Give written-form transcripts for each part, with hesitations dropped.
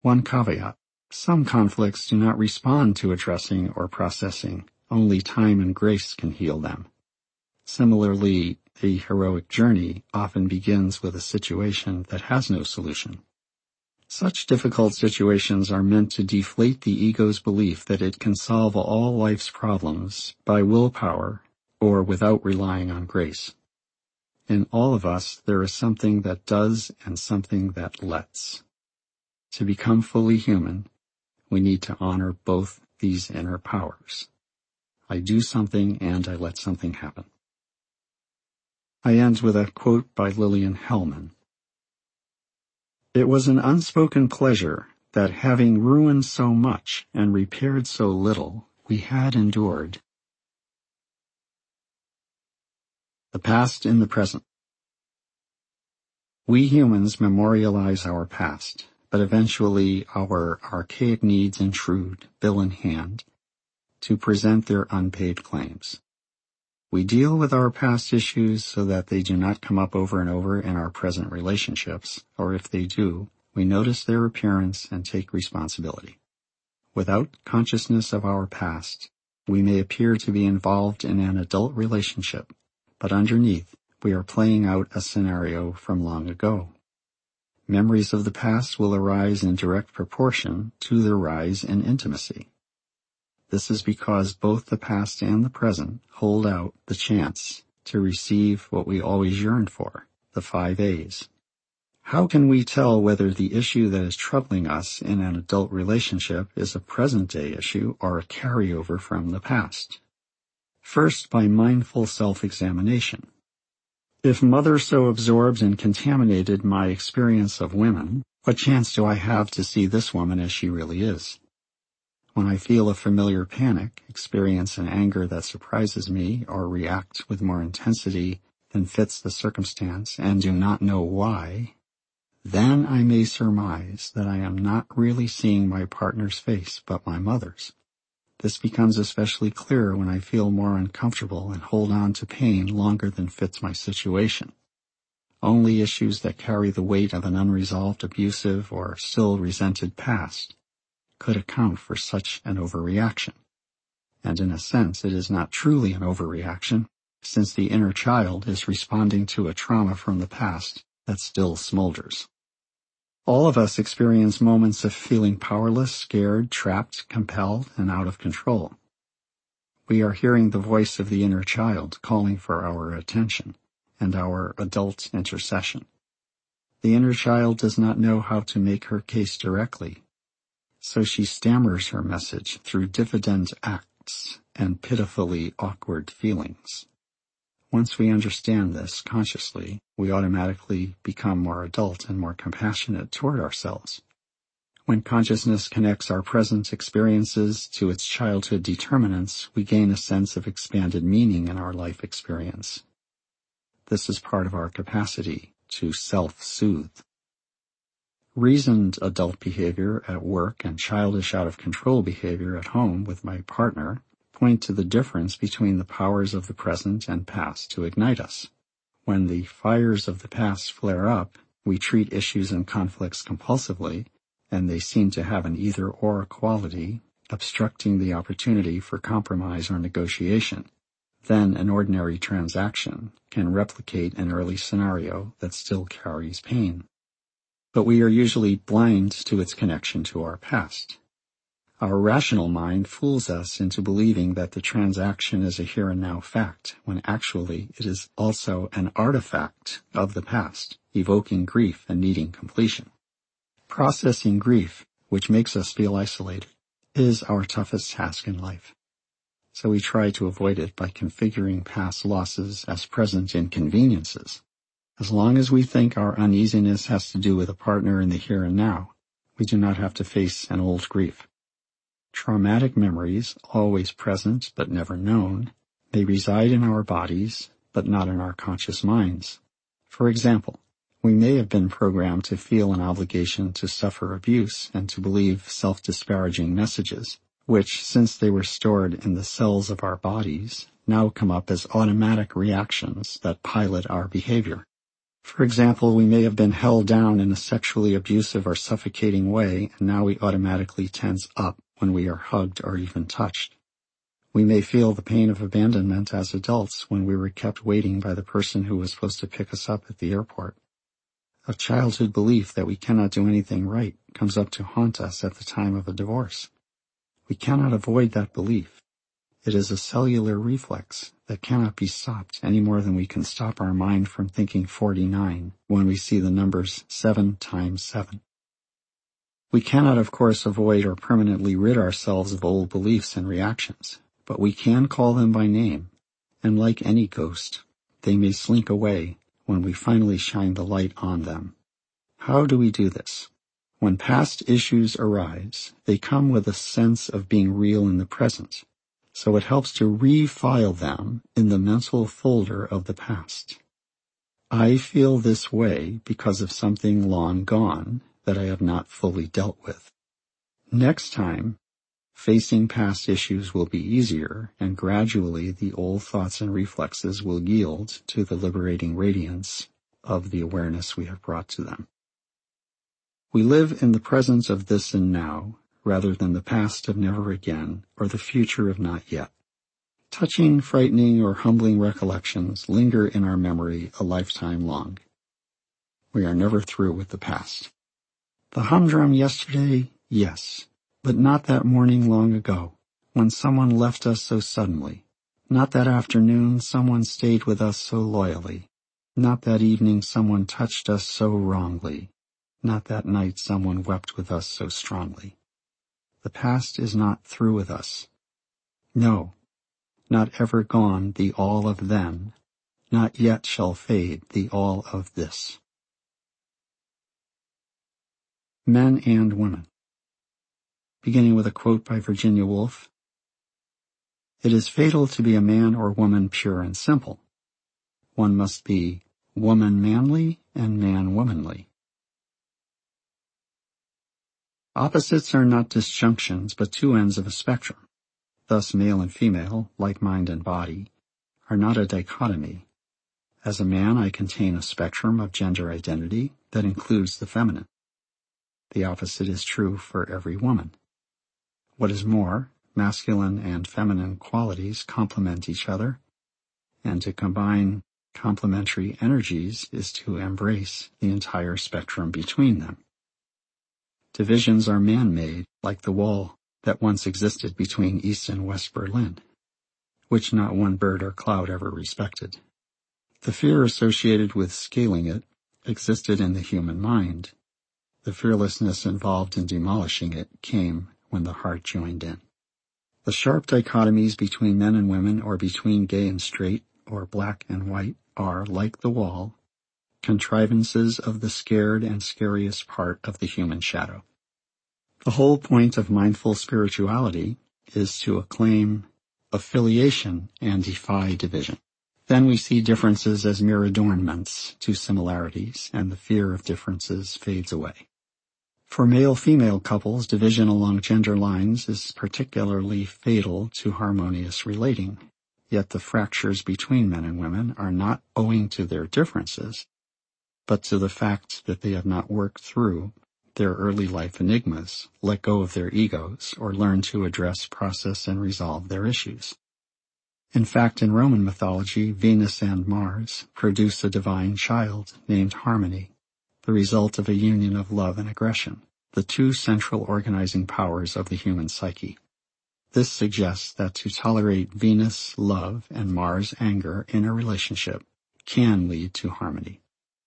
One caveat: some conflicts do not respond to addressing or processing. Only time and grace can heal them. Similarly, the heroic journey often begins with a situation that has no solution. Such difficult situations are meant to deflate the ego's belief that it can solve all life's problems by willpower or without relying on grace. In all of us, there is something that does and something that lets. To become fully human, we need to honor both these inner powers. I do something and I let something happen. I end with a quote by Lillian Hellman. It was an unspoken pleasure that, having ruined so much and repaired so little, we had endured. The past in the present. We humans memorialize our past, but eventually our archaic needs intrude, bill in hand, to present their unpaid claims. We deal with our past issues so that they do not come up over and over in our present relationships, or if they do, we notice their appearance and take responsibility. Without consciousness of our past, we may appear to be involved in an adult relationship, but underneath, we are playing out a scenario from long ago. Memories of the past will arise in direct proportion to their rise in intimacy. This is because both the past and the present hold out the chance to receive what we always yearned for, the 5 A's. How can we tell whether the issue that is troubling us in an adult relationship is a present-day issue or a carryover from the past? First, by mindful self-examination. If Mother so absorbed and contaminated my experience of women, what chance do I have to see this woman as she really is? When I feel a familiar panic, experience an anger that surprises me, or react with more intensity than fits the circumstance and do not know why, then I may surmise that I am not really seeing my partner's face but my mother's. This becomes especially clear when I feel more uncomfortable and hold on to pain longer than fits my situation. Only issues that carry the weight of an unresolved, abusive, or still resented past could account for such an overreaction. And in a sense, it is not truly an overreaction, since the inner child is responding to a trauma from the past that still smolders. All of us experience moments of feeling powerless, scared, trapped, compelled, and out of control. We are hearing the voice of the inner child calling for our attention and our adult intercession. The inner child does not know how to make her case directly, so she stammers her message through diffident acts and pitifully awkward feelings. Once we understand this consciously, we automatically become more adult and more compassionate toward ourselves. When consciousness connects our present experiences to its childhood determinants, we gain a sense of expanded meaning in our life experience. This is part of our capacity to self-soothe. Reasoned adult behavior at work and childish out-of-control behavior at home with my partner point to the difference between the powers of the present and past to ignite us. When the fires of the past flare up, we treat issues and conflicts compulsively, and they seem to have an either-or quality, obstructing the opportunity for compromise or negotiation. Then an ordinary transaction can replicate an early scenario that still carries pain. But we are usually blind to its connection to our past. Our rational mind fools us into believing that the transaction is a here and now fact, when actually it is also an artifact of the past, evoking grief and needing completion. Processing grief, which makes us feel isolated, is our toughest task in life. So we try to avoid it by configuring past losses as present inconveniences. As long as we think our uneasiness has to do with a partner in the here and now, we do not have to face an old grief. Traumatic memories, always present but never known, may reside in our bodies but not in our conscious minds. For example, we may have been programmed to feel an obligation to suffer abuse and to believe self-disparaging messages, which, since they were stored in the cells of our bodies, now come up as automatic reactions that pilot our behavior. For example, we may have been held down in a sexually abusive or suffocating way, and now we automatically tense up when we are hugged or even touched. We may feel the pain of abandonment as adults when we were kept waiting by the person who was supposed to pick us up at the airport. A childhood belief that we cannot do anything right comes up to haunt us at the time of a divorce. We cannot avoid that belief. It is a cellular reflex that cannot be stopped any more than we can stop our mind from thinking 49 when we see the numbers 7 times 7. We cannot, of course, avoid or permanently rid ourselves of old beliefs and reactions, but we can call them by name, and like any ghost, they may slink away when we finally shine the light on them. How do we do this? When past issues arise, they come with a sense of being real in the present, so it helps to refile them in the mental folder of the past. I feel this way because of something long gone that I have not fully dealt with. Next time, facing past issues will be easier, and gradually the old thoughts and reflexes will yield to the liberating radiance of the awareness we have brought to them. We live in the presence of this and now, rather than the past of never again or the future of not yet. Touching, frightening, or humbling recollections linger in our memory a lifetime long. We are never through with the past. The humdrum yesterday, yes, but not that morning long ago, when someone left us so suddenly. Not that afternoon someone stayed with us so loyally. Not that evening someone touched us so wrongly. Not that night someone wept with us so strongly. The past is not through with us. No, not ever gone the all of then. Not yet shall fade the all of this. Men and women. Beginning with a quote by Virginia Woolf. It is fatal to be a man or woman pure and simple. One must be woman manly and man womanly. Opposites are not disjunctions, but two ends of a spectrum. Thus male and female, like mind and body, are not a dichotomy. As a man, I contain a spectrum of gender identity that includes the feminine. The opposite is true for every woman. What is more, masculine and feminine qualities complement each other, and to combine complementary energies is to embrace the entire spectrum between them. Divisions are man-made, like the wall that once existed between East and West Berlin, which not one bird or cloud ever respected. The fear associated with scaling it existed in the human mind. The fearlessness involved in demolishing it came when the heart joined in. The sharp dichotomies between men and women, or between gay and straight, or black and white, are, like the wall, contrivances of the scared and scariest part of the human shadow. The whole point of mindful spirituality is to acclaim affiliation and defy division. Then we see differences as mere adornments to similarities, and the fear of differences fades away. For male-female couples, division along gender lines is particularly fatal to harmonious relating, yet the fractures between men and women are not owing to their differences, but to the fact that they have not worked through their early life enigmas, let go of their egos, or learned to address, process, and resolve their issues. In fact, in Roman mythology, Venus and Mars produce a divine child named Harmony, the result of a union of love and aggression, the two central organizing powers of the human psyche. This suggests that to tolerate Venus love and Mars anger in a relationship can lead to harmony.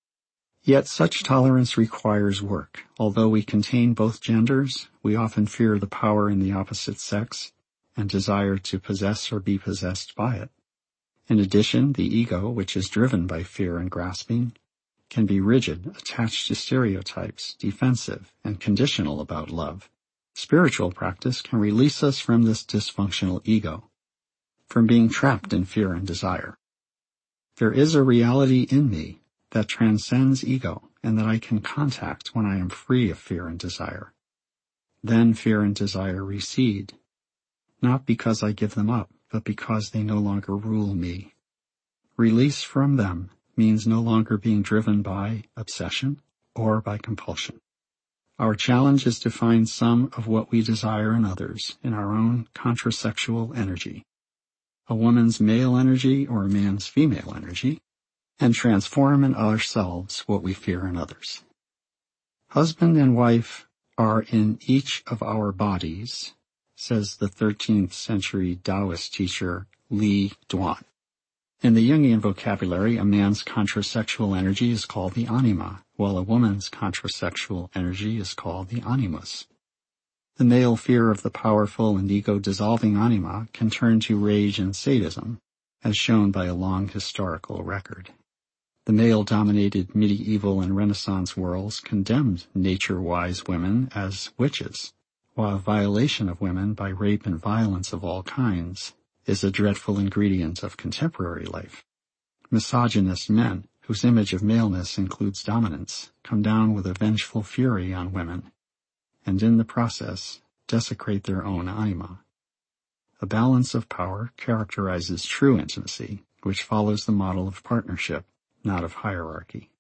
Yet such tolerance requires work. Although we contain both genders, we often fear the power in the opposite sex and desire to possess or be possessed by it. In addition, the ego, which is driven by fear and grasping, can be rigid, attached to stereotypes, defensive, and conditional about love. Spiritual practice can release us from this dysfunctional ego, from being trapped in fear and desire. There is a reality in me that transcends ego and that I can contact when I am free of fear and desire. Then fear and desire recede, not because I give them up, but because they no longer rule me. Release from them means no longer being driven by obsession or by compulsion. Our challenge is to find some of what we desire in others in our own contrasexual energy, a woman's male energy or a man's female energy, and transform in ourselves what we fear in others. Husband and wife are in each of our bodies, says the 13th century Taoist teacher Li Duan. In the Jungian vocabulary, a man's contrasexual energy is called the anima, while a woman's contrasexual energy is called the animus. The male fear of the powerful and ego-dissolving anima can turn to rage and sadism, as shown by a long historical record. The male-dominated medieval and Renaissance worlds condemned nature-wise women as witches, while violation of women by rape and violence of all kinds is a dreadful ingredient of contemporary life. Misogynist men, whose image of maleness includes dominance, come down with a vengeful fury on women, and in the process desecrate their own anima. A balance of power characterizes true intimacy, which follows the model of partnership, not of hierarchy.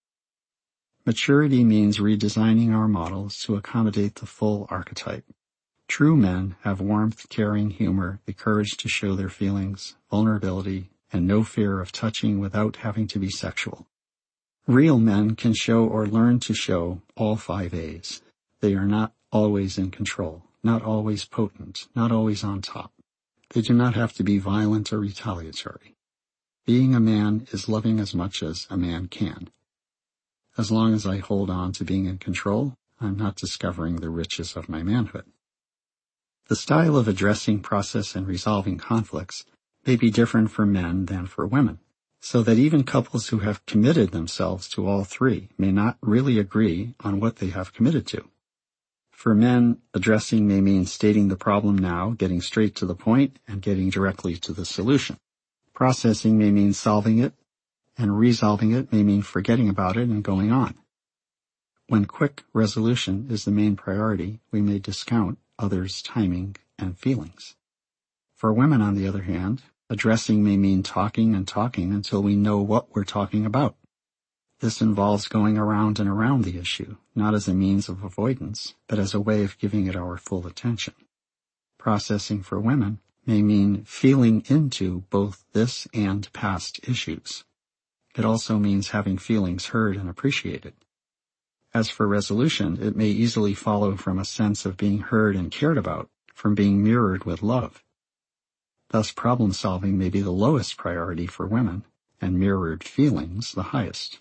Maturity means redesigning our models to accommodate the full archetype. True men have warmth, caring, humor, the courage to show their feelings, vulnerability, and no fear of touching without having to be sexual. Real men can show or learn to show all 5 A's. They are not always in control, not always potent, not always on top. They do not have to be violent or retaliatory. Being a man is loving as much as a man can. As long as I hold on to being in control, I'm not discovering the riches of my manhood. The style of addressing, process, and resolving conflicts may be different for men than for women, so that even couples who have committed themselves to all 3 may not really agree on what they have committed to. For men, addressing may mean stating the problem now, getting straight to the point, and getting directly to the solution. Processing may mean solving it, and resolving it may mean forgetting about it and going on. When quick resolution is the main priority, we may discount others' timing and feelings. For women, on the other hand, addressing may mean talking and talking until we know what we're talking about. This involves going around and around the issue, not as a means of avoidance, but as a way of giving it our full attention. Processing for women may mean feeling into both this and past issues. It also means having feelings heard and appreciated. As for resolution, it may easily follow from a sense of being heard and cared about, from being mirrored with love. Thus, problem-solving may be the lowest priority for women, and mirrored feelings the highest.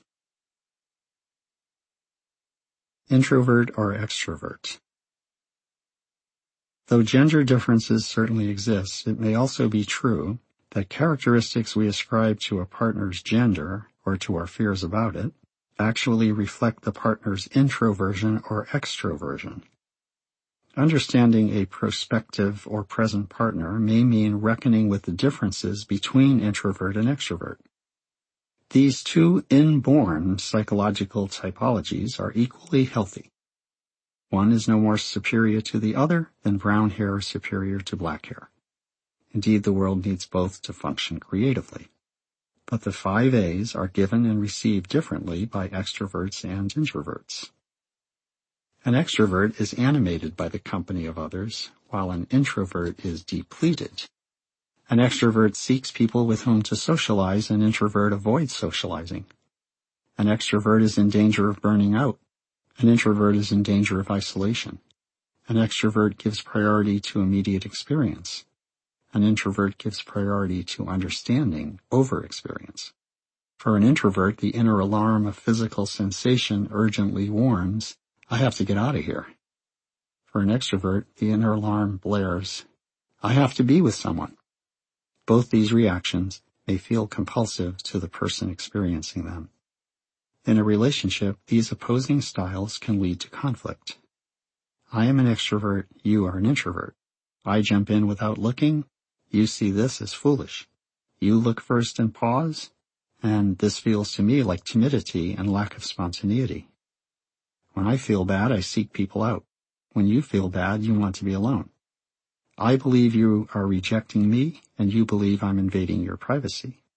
Introvert or extrovert? Though gender differences certainly exist, it may also be true that characteristics we ascribe to a partner's gender, or to our fears about it, actually reflect the partner's introversion or extroversion. Understanding a prospective or present partner may mean reckoning with the differences between introvert and extrovert. These 2 inborn psychological typologies are equally healthy. One is no more superior to the other than brown hair is superior to black hair. Indeed, the world needs both to function creatively. But the 5 A's are given and received differently by extroverts and introverts. An extrovert is animated by the company of others, while an introvert is depleted. An extrovert seeks people with whom to socialize, an introvert avoids socializing. An extrovert is in danger of burning out. An introvert is in danger of isolation. An extrovert gives priority to immediate experience. An introvert gives priority to understanding over experience. For an introvert, the inner alarm of physical sensation urgently warns, I have to get out of here. For an extrovert, the inner alarm blares, I have to be with someone. Both these reactions may feel compulsive to the person experiencing them. In a relationship, these opposing styles can lead to conflict. I am an extrovert, you are an introvert. I jump in without looking, you see this as foolish. You look first and pause, and this feels to me like timidity and lack of spontaneity. When I feel bad, I seek people out. When you feel bad, you want to be alone. I believe you are rejecting me, and you believe I'm invading your privacy.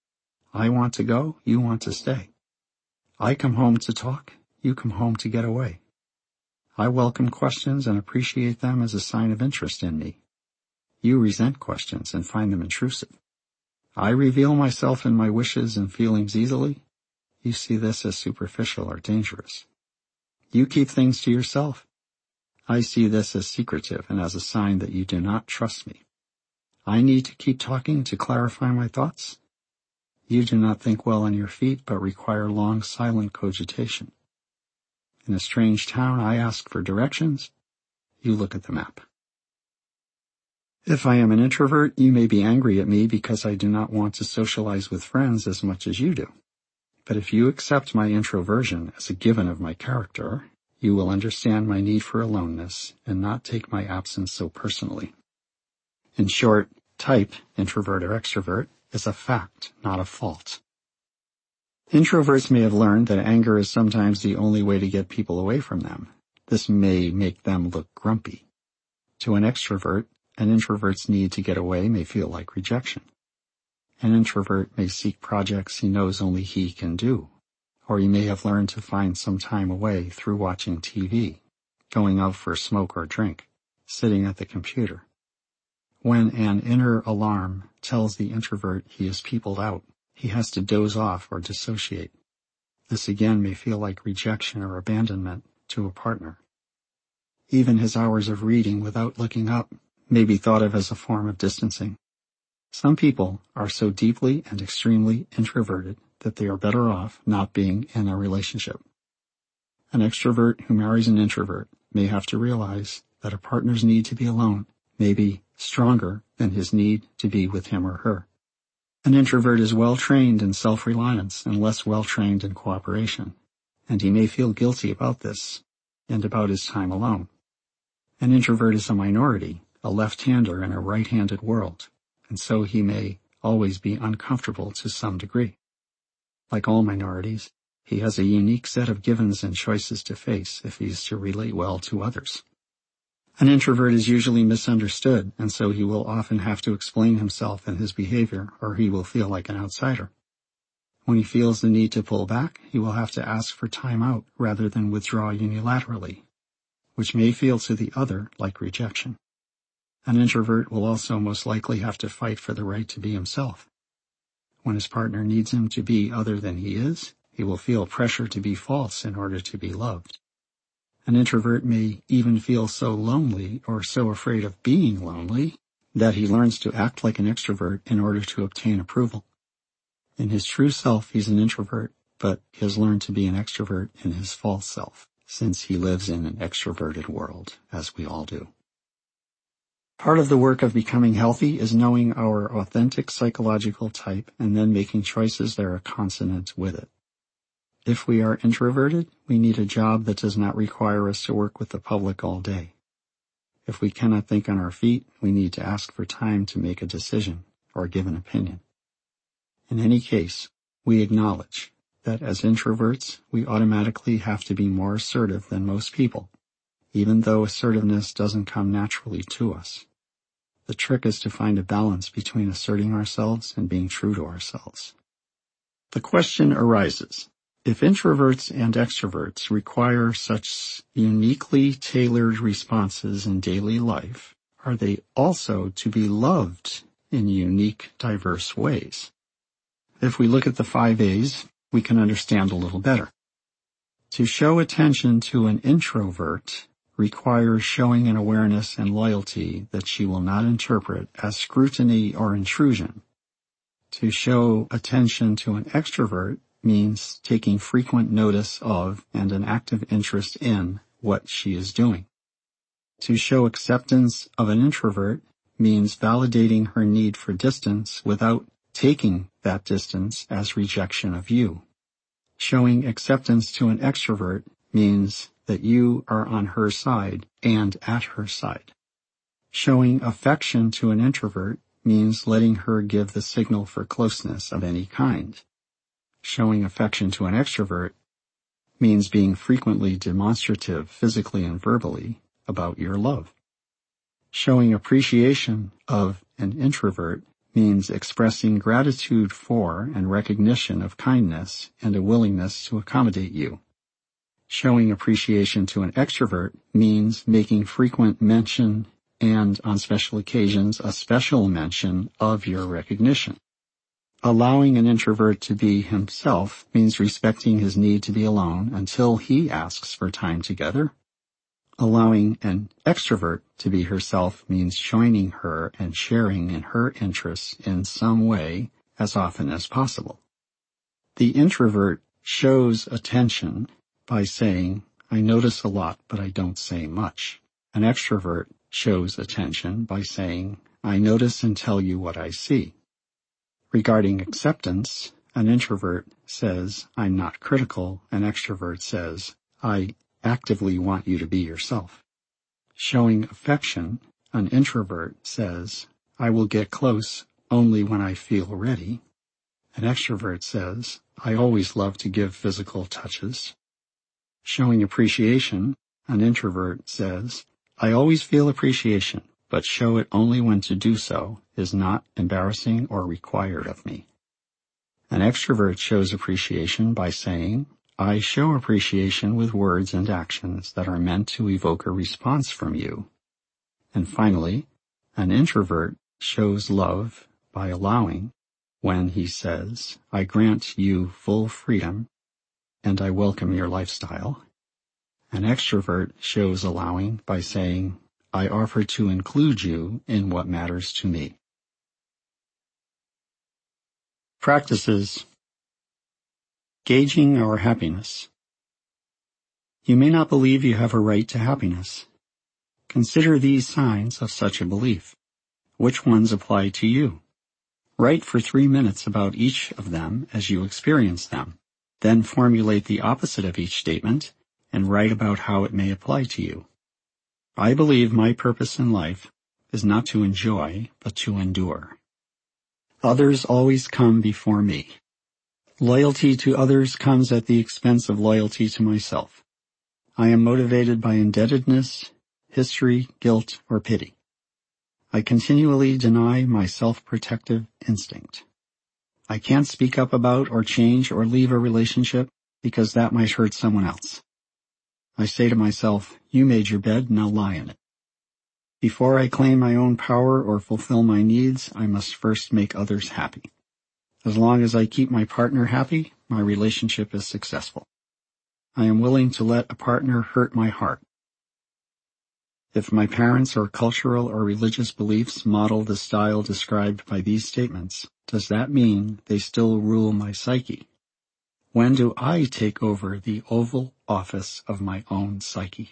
I want to go, you want to stay. I come home to talk, you come home to get away. I welcome questions and appreciate them as a sign of interest in me. You resent questions and find them intrusive. I reveal myself and my wishes and feelings easily. You see this as superficial or dangerous. You keep things to yourself. I see this as secretive and as a sign that you do not trust me. I need to keep talking to clarify my thoughts. You do not think well on your feet, but require long, silent cogitation. In a strange town, I ask for directions. You look at the map. If I am an introvert, you may be angry at me because I do not want to socialize with friends as much as you do. But if you accept my introversion as a given of my character, you will understand my need for aloneness and not take my absence so personally. In short, type, introvert or extrovert, is a fact, not a fault. Introverts may have learned that anger is sometimes the only way to get people away from them. This may make them look grumpy. To an extrovert, an introvert's need to get away may feel like rejection. An introvert may seek projects he knows only he can do, or he may have learned to find some time away through watching TV, going out for a smoke or drink, sitting at the computer. When an inner alarm tells the introvert he is peopled out, he has to doze off or dissociate. This again may feel like rejection or abandonment to a partner. Even his hours of reading without looking up may be thought of as a form of distancing. Some people are so deeply and extremely introverted that they are better off not being in a relationship. An extrovert who marries an introvert may have to realize that a partner's need to be alone may be stronger than his need to be with him or her. An introvert is well-trained in self-reliance and less well-trained in cooperation, and he may feel guilty about this and about his time alone. An introvert is a minority, a left-hander in a right-handed world, and so he may always be uncomfortable to some degree. Like all minorities, he has a unique set of givens and choices to face if he is to relate well to others. An introvert is usually misunderstood, and so he will often have to explain himself and his behavior, or he will feel like an outsider. When he feels the need to pull back, he will have to ask for time out rather than withdraw unilaterally, which may feel to the other like rejection. An introvert will also most likely have to fight for the right to be himself. When his partner needs him to be other than he is, he will feel pressure to be false in order to be loved. An introvert may even feel so lonely or so afraid of being lonely that he learns to act like an extrovert in order to obtain approval. In his true self, he's an introvert, but he has learned to be an extrovert in his false self, since he lives in an extroverted world, as we all do. Part of the work of becoming healthy is knowing our authentic psychological type and then making choices that are consonant with it. If we are introverted, we need a job that does not require us to work with the public all day. If we cannot think on our feet, we need to ask for time to make a decision or give an opinion. In any case, we acknowledge that as introverts, we automatically have to be more assertive than most people, even though assertiveness doesn't come naturally to us. The trick is to find a balance between asserting ourselves and being true to ourselves. The question arises, if introverts and extroverts require such uniquely tailored responses in daily life, are they also to be loved in unique, diverse ways? If we look at the 5 A's, we can understand a little better. To show attention to an introvert requires showing an awareness and loyalty that she will not interpret as scrutiny or intrusion. To show attention to an extrovert means taking frequent notice of and an active interest in what she is doing. To show acceptance of an introvert means validating her need for distance without taking that distance as rejection of you. Showing acceptance to an extrovert means that you are on her side and at her side. Showing affection to an introvert means letting her give the signal for closeness of any kind. Showing affection to an extrovert means being frequently demonstrative physically and verbally about your love. Showing appreciation of an introvert means expressing gratitude for and recognition of kindness and a willingness to accommodate you. Showing appreciation to an extrovert means making frequent mention and, on special occasions, a special mention of your recognition. Allowing an introvert to be himself means respecting his need to be alone until he asks for time together. Allowing an extrovert to be herself means joining her and sharing in her interests in some way as often as possible. The introvert shows attention by saying, "I notice a lot, but I don't say much." An extrovert shows attention by saying, "I notice and tell you what I see." Regarding acceptance, an introvert says, "I'm not critical." An extrovert says, "I actively want you to be yourself." Showing affection, an introvert says, "I will get close only when I feel ready." An extrovert says, "I always love to give physical touches." Showing appreciation, an introvert says, "I always feel appreciation, but show it only when to do so is not embarrassing or required of me." An extrovert shows appreciation by saying, "I show appreciation with words and actions that are meant to evoke a response from you." And finally, an introvert shows love by allowing when he says, "I grant you full freedom and I welcome your lifestyle." An extrovert shows allowing by saying, "I offer to include you in what matters to me." Practices. Gauging our happiness. You may not believe you have a right to happiness. Consider these signs of such a belief. Which ones apply to you? Write for 3 minutes about each of them as you experience them. Then formulate the opposite of each statement and write about how it may apply to you. I believe my purpose in life is not to enjoy, but to endure. Others always come before me. Loyalty to others comes at the expense of loyalty to myself. I am motivated by indebtedness, history, guilt, or pity. I continually deny my self-protective instinct. I can't speak up about or change or leave a relationship because that might hurt someone else. I say to myself, "You made your bed, now lie in it." Before I claim my own power or fulfill my needs, I must first make others happy. As long as I keep my partner happy, my relationship is successful. I am willing to let a partner hurt my heart. If my parents or cultural or religious beliefs model the style described by these statements, does that mean they still rule my psyche? When do I take over the Oval Office of my own psyche?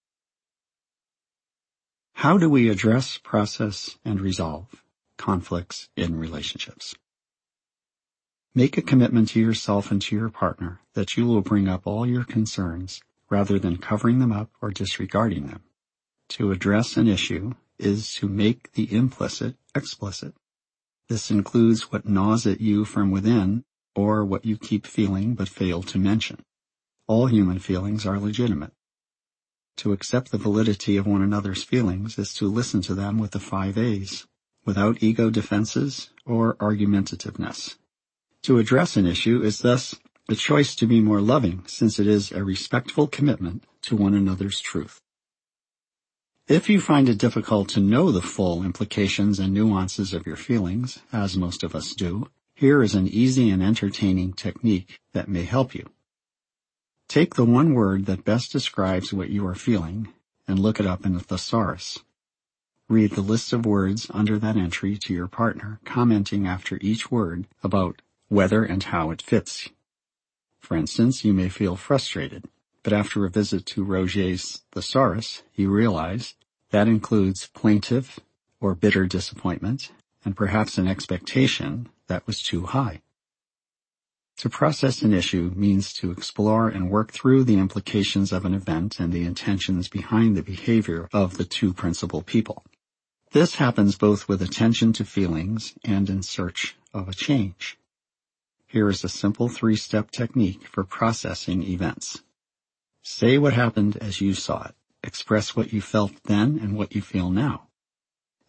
How do we address, process, and resolve conflicts in relationships? Make a commitment to yourself and to your partner that you will bring up all your concerns rather than covering them up or disregarding them. To address an issue is to make the implicit explicit. This includes what gnaws at you from within or what you keep feeling but fail to mention. All human feelings are legitimate. To accept the validity of one another's feelings is to listen to them with the 5 A's, without ego defenses or argumentativeness. To address an issue is thus a choice to be more loving, since it is a respectful commitment to one another's truth. If you find it difficult to know the full implications and nuances of your feelings, as most of us do, here is an easy and entertaining technique that may help you. Take the one word that best describes what you are feeling and look it up in a thesaurus. Read the list of words under that entry to your partner, commenting after each word about whether and how it fits. For instance, you may feel frustrated, but after a visit to Roget's thesaurus, you realize that includes plaintive or bitter disappointment and perhaps an expectation that was too high. To process an issue means to explore and work through the implications of an event and the intentions behind the behavior of the two principal people. This happens both with attention to feelings and in search of a change. Here is a simple 3-step technique for processing events. Say what happened as you saw it. Express what you felt then and what you feel now.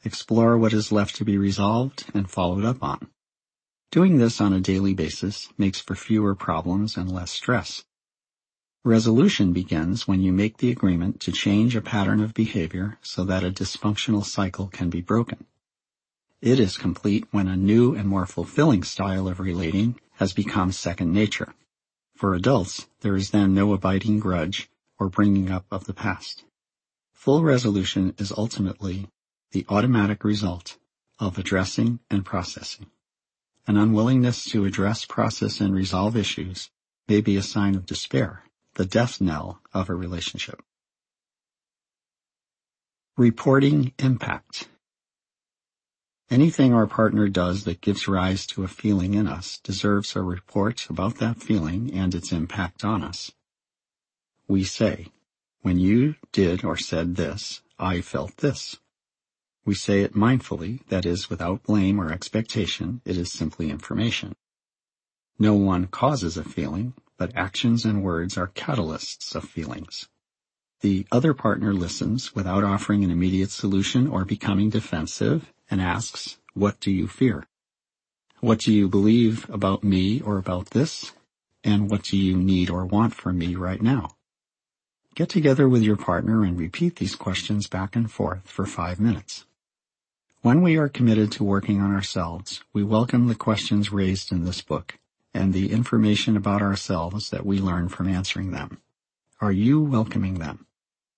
Explore what is left to be resolved and followed up on. Doing this on a daily basis makes for fewer problems and less stress. Resolution begins when you make the agreement to change a pattern of behavior so that a dysfunctional cycle can be broken. It is complete when a new and more fulfilling style of relating has become second nature. For adults, there is then no abiding grudge or bringing up of the past. Full resolution is ultimately the automatic result of addressing and processing. An unwillingness to address, process, and resolve issues may be a sign of despair, the death knell of a relationship. Reporting impact. Anything our partner does that gives rise to a feeling in us deserves a report about that feeling and its impact on us. We say, "When you did or said this, I felt this." We say it mindfully, that is, without blame or expectation. It is simply information. No one causes a feeling, but actions and words are catalysts of feelings. The other partner listens without offering an immediate solution or becoming defensive and asks, "What do you fear? What do you believe about me or about this? And what do you need or want from me right now?" Get together with your partner and repeat these questions back and forth for 5 minutes. When we are committed to working on ourselves, we welcome the questions raised in this book and the information about ourselves that we learn from answering them. Are you welcoming them?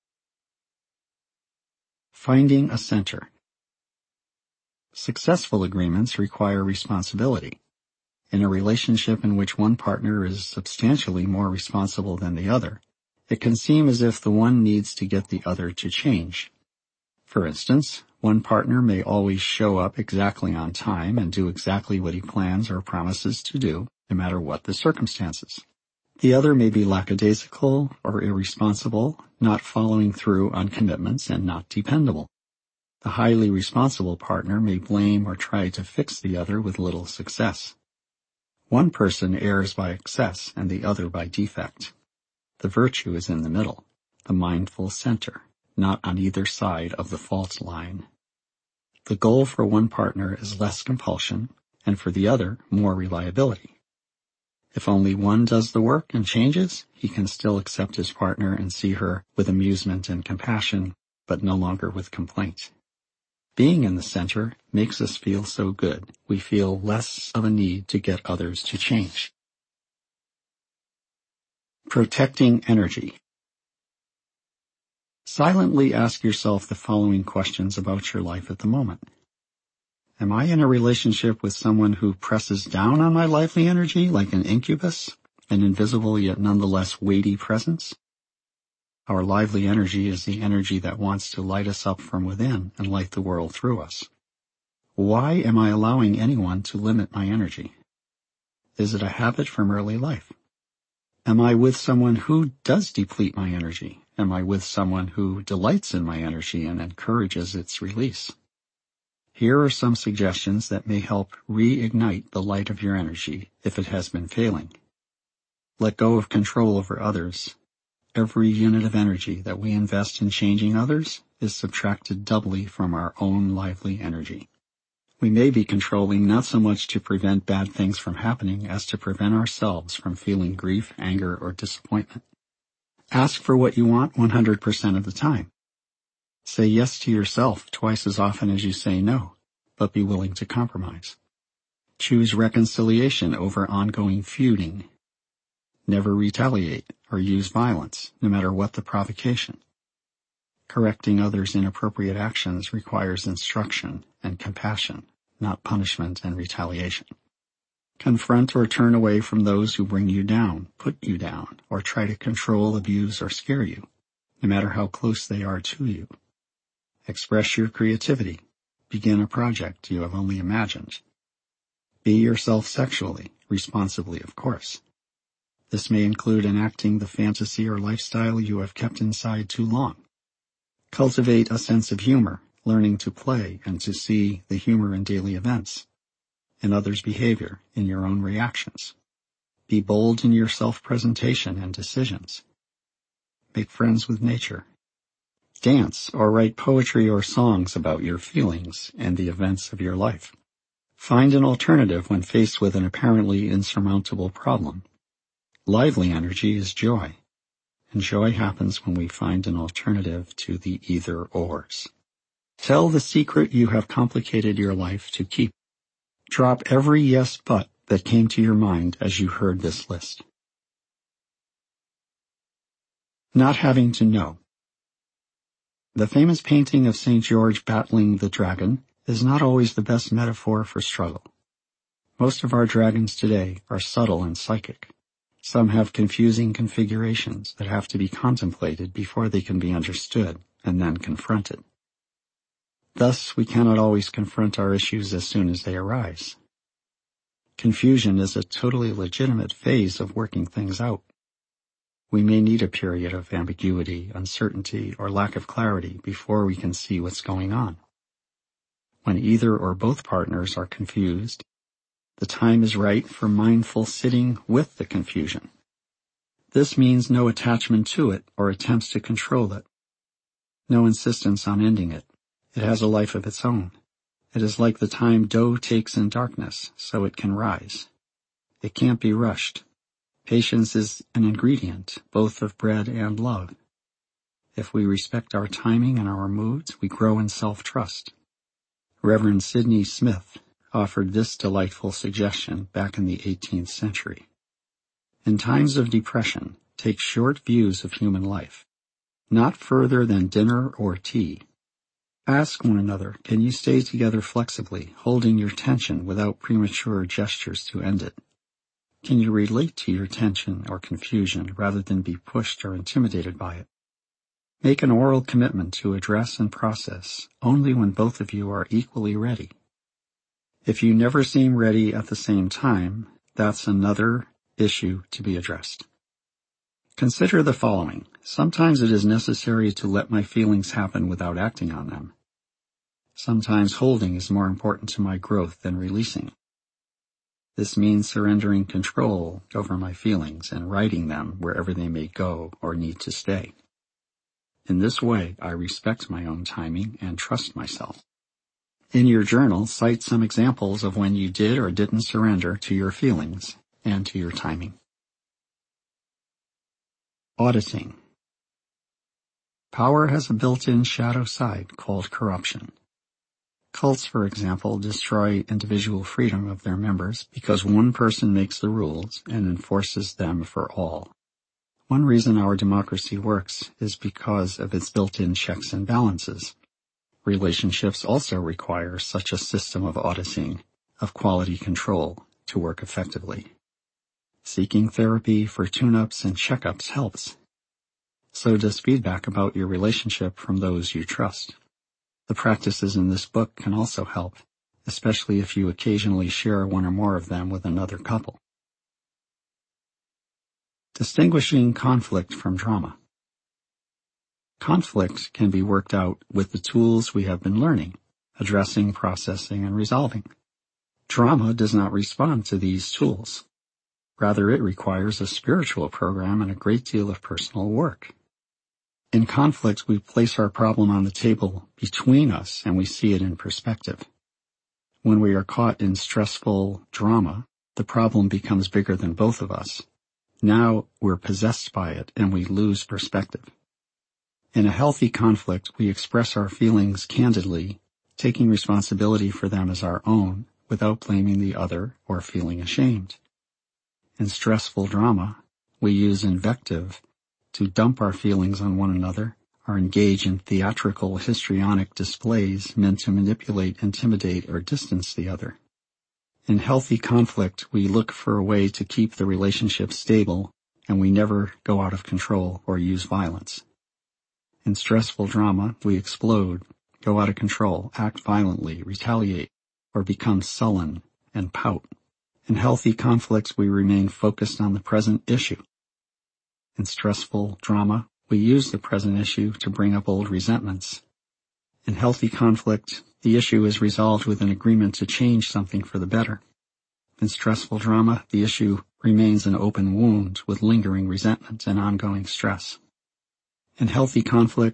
Finding a center. Successful agreements require responsibility. In a relationship in which one partner is substantially more responsible than the other, it can seem as if the one needs to get the other to change. For instance, one partner may always show up exactly on time and do exactly what he plans or promises to do, no matter what the circumstances. The other may be lackadaisical or irresponsible, not following through on commitments, and not dependable. The highly responsible partner may blame or try to fix the other with little success. One person errs by excess and the other by defect. The virtue is in the middle, the mindful center, not on either side of the fault line. The goal for one partner is less compulsion, and for the other, more reliability. If only one does the work and changes, he can still accept his partner and see her with amusement and compassion, but no longer with complaint. Being in the center makes us feel so good. We feel less of a need to get others to change. Protecting energy. Silently ask yourself the following questions about your life at the moment. Am I in a relationship with someone who presses down on my lively energy like an incubus, an invisible yet nonetheless weighty presence? Our lively energy is the energy that wants to light us up from within and light the world through us. Why am I allowing anyone to limit my energy? Is it a habit from early life? Am I with someone who does deplete my energy? Am I with someone who delights in my energy and encourages its release? Here are some suggestions that may help reignite the light of your energy if it has been failing. Let go of control over others. Every unit of energy that we invest in changing others is subtracted doubly from our own lively energy. We may be controlling not so much to prevent bad things from happening as to prevent ourselves from feeling grief, anger, or disappointment. Ask for what you want 100% of the time. Say yes to yourself twice as often as you say no, but be willing to compromise. Choose reconciliation over ongoing feuding. Never retaliate or use violence, no matter what the provocation. Correcting others' inappropriate actions requires instruction and compassion, not punishment and retaliation. Confront or turn away from those who bring you down, put you down, or try to control, abuse, or scare you, no matter how close they are to you. Express your creativity. Begin a project you have only imagined. Be yourself sexually, responsibly, of course. This may include enacting the fantasy or lifestyle you have kept inside too long. Cultivate a sense of humor, learning to play and to see the humor in daily events, in others' behavior, in your own reactions. Be bold in your self-presentation and decisions. Make friends with nature. Dance or write poetry or songs about your feelings and the events of your life. Find an alternative when faced with an apparently insurmountable problem. Lively energy is joy, and joy happens when we find an alternative to the either-ors. Tell the secret you have complicated your life to keep. Drop every yes but that came to your mind as you heard this list. Not having to know. The famous painting of St. George battling the dragon is not always the best metaphor for struggle. Most of our dragons today are subtle and psychic. Some have confusing configurations that have to be contemplated before they can be understood and then confronted. Thus, we cannot always confront our issues as soon as they arise. Confusion is a totally legitimate phase of working things out. We may need a period of ambiguity, uncertainty, or lack of clarity before we can see what's going on. When either or both partners are confused, the time is right for mindful sitting with the confusion. This means no attachment to it or attempts to control it. No insistence on ending it. It has a life of its own. It is like the time dough takes in darkness, so it can rise. It can't be rushed. Patience is an ingredient, both of bread and love. If we respect our timing and our moods, we grow in self-trust. Reverend Sidney Smith offered this delightful suggestion back in the 18th century. In times of depression, take short views of human life, not further than dinner or tea. Ask one another, can you stay together flexibly, holding your tension without premature gestures to end it? Can you relate to your tension or confusion rather than be pushed or intimidated by it? Make an oral commitment to address and process only when both of you are equally ready. If you never seem ready at the same time, that's another issue to be addressed. Consider the following. Sometimes it is necessary to let my feelings happen without acting on them. Sometimes holding is more important to my growth than releasing. This means surrendering control over my feelings and writing them wherever they may go or need to stay. In this way, I respect my own timing and trust myself. In your journal, cite some examples of when you did or didn't surrender to your feelings and to your timing. Auditing. Power has a built-in shadow side called corruption. Cults, for example, destroy individual freedom of their members because one person makes the rules and enforces them for all. One reason our democracy works is because of its built-in checks and balances. Relationships also require such a system of auditing, of quality control, to work effectively. Seeking therapy for tune-ups and checkups helps. So does feedback about your relationship from those you trust. The practices in this book can also help, especially if you occasionally share one or more of them with another couple. Distinguishing conflict from drama. Conflict can be worked out with the tools we have been learning, addressing, processing, and resolving. Drama does not respond to these tools. Rather, it requires a spiritual program and a great deal of personal work. In conflict, we place our problem on the table between us and we see it in perspective. When we are caught in stressful drama, the problem becomes bigger than both of us. Now we're possessed by it and we lose perspective. In a healthy conflict, we express our feelings candidly, taking responsibility for them as our own without blaming the other or feeling ashamed. In stressful drama, we use invective to dump our feelings on one another or engage in theatrical histrionic displays meant to manipulate, intimidate, or distance the other. In healthy conflict, we look for a way to keep the relationship stable, and we never go out of control or use violence. In stressful drama, we explode, go out of control, act violently, retaliate, or become sullen and pout. In healthy conflicts, we remain focused on the present issue. In stressful drama, we use the present issue to bring up old resentments. In healthy conflict, the issue is resolved with an agreement to change something for the better. In stressful drama, the issue remains an open wound with lingering resentment and ongoing stress. In healthy conflict,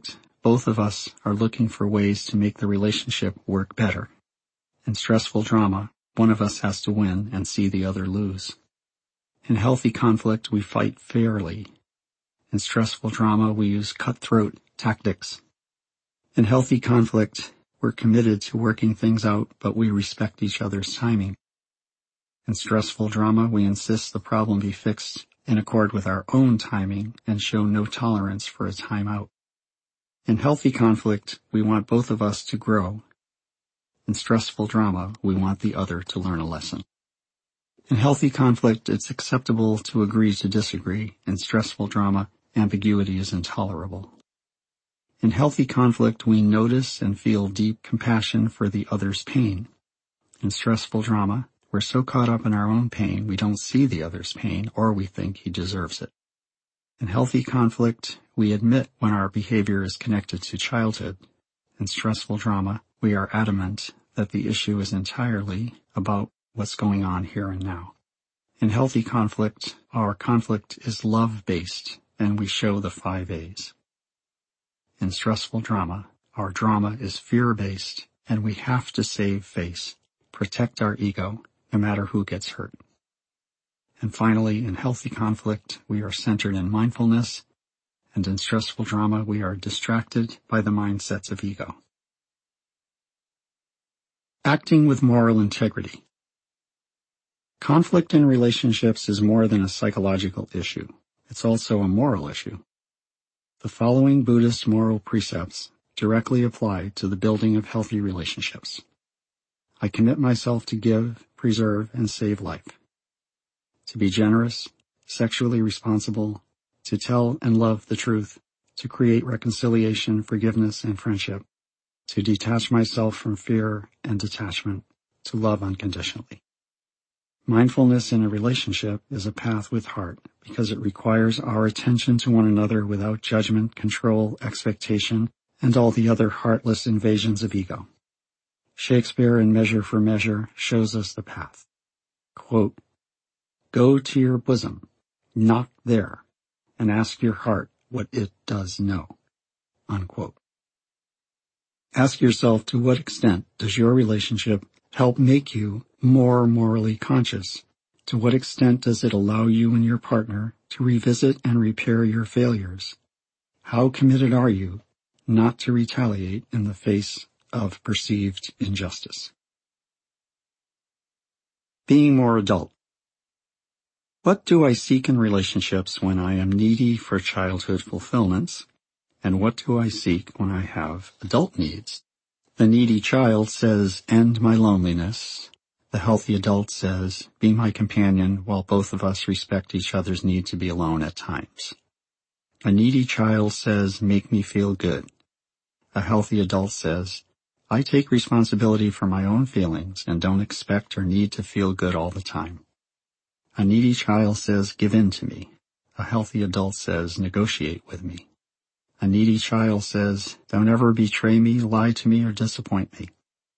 both of us are looking for ways to make the relationship work better. In stressful drama, one of us has to win and see the other lose. In healthy conflict, we fight fairly. In stressful drama, we use cutthroat tactics. In healthy conflict, we're committed to working things out, but we respect each other's timing. In stressful drama, we insist the problem be fixed in accord with our own timing and show no tolerance for a timeout. In healthy conflict, we want both of us to grow. In stressful drama, we want the other to learn a lesson. In healthy conflict, it's acceptable to agree to disagree. In stressful drama, ambiguity is intolerable. In healthy conflict, we notice and feel deep compassion for the other's pain. In stressful drama, we're so caught up in our own pain we don't see the other's pain, or we think he deserves it. In healthy conflict, we admit when our behavior is connected to childhood. In stressful drama, we are adamant that the issue is entirely about what's going on here and now. In healthy conflict, our conflict is love-based, and we show the 5 A's. In stressful drama, our drama is fear-based, and we have to save face, protect our ego, no matter who gets hurt. And finally, in healthy conflict, we are centered in mindfulness, and in stressful drama, we are distracted by the mindsets of ego. Acting with moral integrity. Conflict in relationships is more than a psychological issue. It's also a moral issue. The following Buddhist moral precepts directly apply to the building of healthy relationships. I commit myself to give, preserve, and save life. To be generous, sexually responsible, to tell and love the truth, to create reconciliation, forgiveness, and friendship, to detach myself from fear and detachment, to love unconditionally. Mindfulness in a relationship is a path with heart because it requires our attention to one another without judgment, control, expectation, and all the other heartless invasions of ego. Shakespeare in Measure for Measure shows us the path. Quote, "Go to your bosom, knock there, and ask your heart what it does know." Unquote. Ask yourself, to what extent does your relationship help make you more morally conscious? To what extent does it allow you and your partner to revisit and repair your failures? How committed are you not to retaliate in the face of perceived injustice? Being more adult. What do I seek in relationships when I am needy for childhood fulfillments? And what do I seek when I have adult needs? The needy child says, "End my loneliness." The healthy adult says, "Be my companion," while both of us respect each other's need to be alone at times. A needy child says, "Make me feel good." A healthy adult says, "I take responsibility for my own feelings and don't expect or need to feel good all the time." A needy child says, "Give in to me." A healthy adult says, "Negotiate with me." A needy child says, "Don't ever betray me, lie to me, or disappoint me."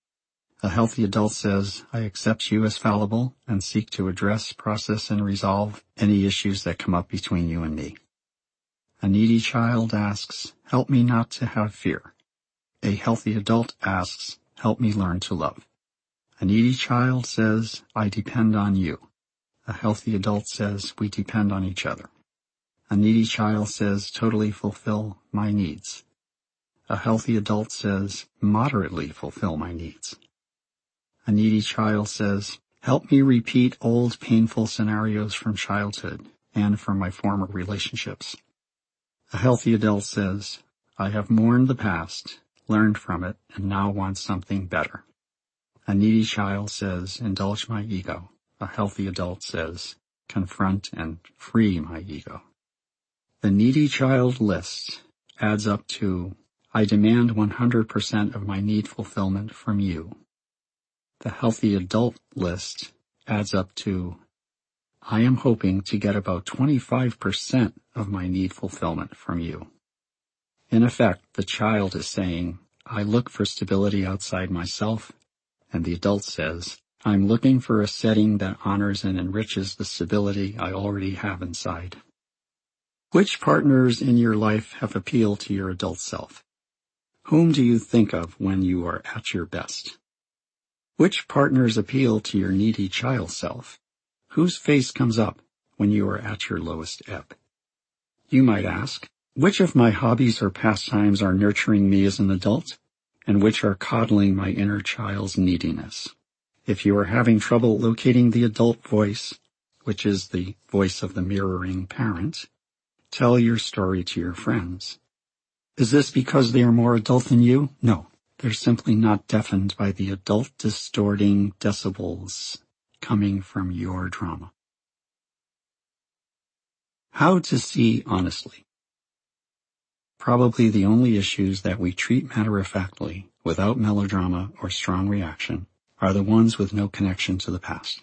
A healthy adult says, "I accept you as fallible and seek to address, process, and resolve any issues that come up between you and me." A needy child asks, "Help me not to have fear." A healthy adult asks, "Help me learn to love." A needy child says, "I depend on you." A healthy adult says, "We depend on each other." A needy child says, "Totally fulfill my needs." A healthy adult says, "Moderately fulfill my needs." A needy child says, "Help me repeat old painful scenarios from childhood and from my former relationships." A healthy adult says, "I have mourned the past, learned from it, and now want something better." A needy child says, "Indulge my ego." A healthy adult says, "Confront and free my ego." The needy child list adds up to, "I demand 100% of my need fulfillment from you." The healthy adult list adds up to, "I am hoping to get about 25% of my need fulfillment from you." In effect, the child is saying, "I look for stability outside myself," and the adult says, "I'm looking for a setting that honors and enriches the stability I already have inside." Which partners in your life have appealed to your adult self? Whom do you think of when you are at your best? Which partners appeal to your needy child self? Whose face comes up when you are at your lowest ebb? You might ask, which of my hobbies or pastimes are nurturing me as an adult, and which are coddling my inner child's neediness? If you are having trouble locating the adult voice, which is the voice of the mirroring parent, tell your story to your friends. Is this because they are more adult than you? No, they're simply not deafened by the adult distorting decibels coming from your drama. How to see honestly. Probably the only issues that we treat matter-of-factly, without melodrama or strong reaction, are the ones with no connection to the past.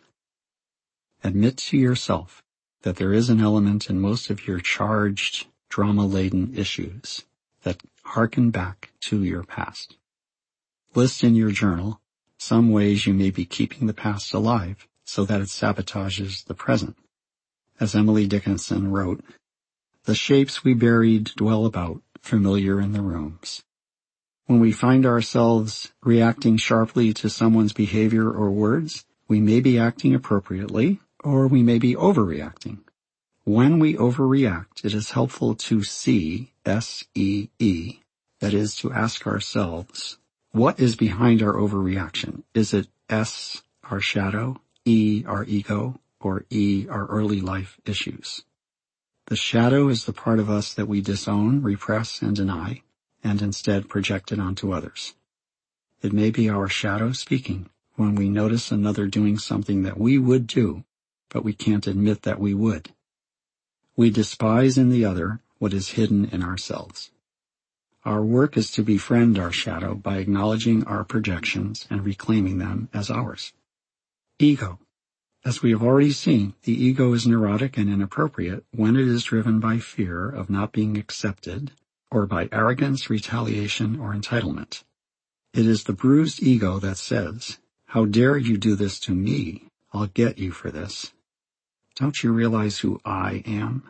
Admit to yourself that there is an element in most of your charged, drama-laden issues that harken back to your past. List in your journal some ways you may be keeping the past alive so that it sabotages the present. As Emily Dickinson wrote, "The shapes we buried dwell about, familiar in the rooms." When we find ourselves reacting sharply to someone's behavior or words, we may be acting appropriately, or we may be overreacting. When we overreact, it is helpful to see, S-E-E, that is, to ask ourselves, what is behind our overreaction? Is it S, our shadow, E, our ego, or E, our early life issues? The shadow is the part of us that we disown, repress, and deny, and instead project it onto others. It may be our shadow speaking when we notice another doing something that we would do, but we can't admit that we would. We despise in the other what is hidden in ourselves. Our work is to befriend our shadow by acknowledging our projections and reclaiming them as ours. Ego. As we have already seen, the ego is neurotic and inappropriate when it is driven by fear of not being accepted or by arrogance, retaliation, or entitlement. It is the bruised ego that says, "How dare you do this to me? I'll get you for this. Don't you realize who I am?"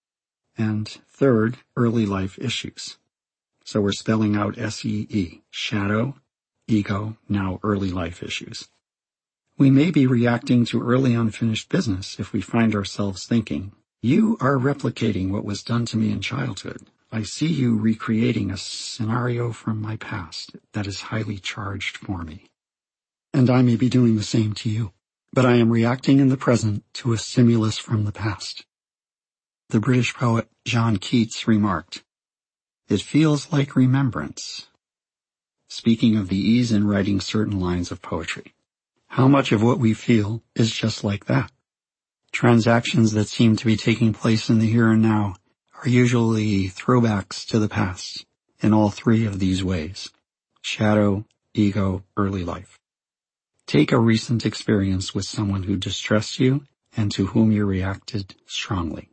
And third, early life issues. So we're spelling out S-E-E, shadow, ego, now early life issues. We may be reacting to early unfinished business if we find ourselves thinking, "You are replicating what was done to me in childhood. I see you recreating a scenario from my past that is highly charged for me. And I may be doing the same to you, but I am reacting in the present to a stimulus from the past." The British poet John Keats remarked, "It feels like remembrance," speaking of the ease in writing certain lines of poetry. How much of what we feel is just like that? Transactions that seem to be taking place in the here and now are usually throwbacks to the past in all three of these ways: shadow, ego, early life. Take a recent experience with someone who distressed you and to whom you reacted strongly.